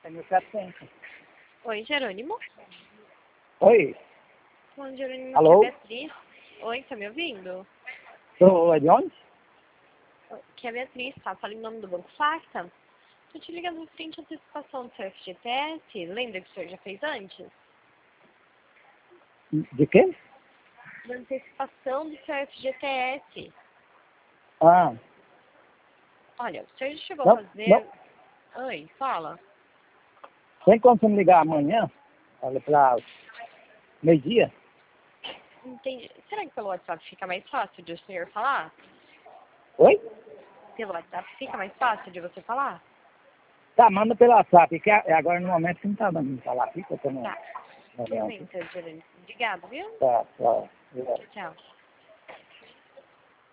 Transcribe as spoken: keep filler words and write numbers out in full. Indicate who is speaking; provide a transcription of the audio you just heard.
Speaker 1: É mil e setecentos.
Speaker 2: Oi, Jerônimo?
Speaker 1: Oi?
Speaker 2: Falando Jerônimo,
Speaker 1: Alô?
Speaker 2: aqui é a Beatriz. Oi, tá me ouvindo?
Speaker 1: Sou é de onde?
Speaker 2: Que é a Beatriz, tá? Fala em nome do Banco Facta. Tô te ligando em frente à antecipação do seu F G T S. Lembra que o senhor já fez antes?
Speaker 1: De quê?
Speaker 2: Da antecipação do seu F G T S.
Speaker 1: Ah,
Speaker 2: Olha, o senhor já chegou a
Speaker 1: não,
Speaker 2: fazer...
Speaker 1: não.
Speaker 2: Oi, fala.
Speaker 1: Tem como você me ligar amanhã? Olha, pra meio-dia?
Speaker 2: Entendi. Será que pelo WhatsApp fica mais fácil de o senhor falar?
Speaker 1: Oi?
Speaker 2: Pelo WhatsApp fica mais fácil de você falar?
Speaker 1: Tá, manda pelo WhatsApp, que a- agora no momento você não tá dando me falar aqui, que eu tô no
Speaker 2: Tá.
Speaker 1: no
Speaker 2: Tudo
Speaker 1: avião
Speaker 2: bem,
Speaker 1: aqui.
Speaker 2: então, Jerônimo. Obrigado, viu?
Speaker 1: Tá, tá.
Speaker 2: Tchau.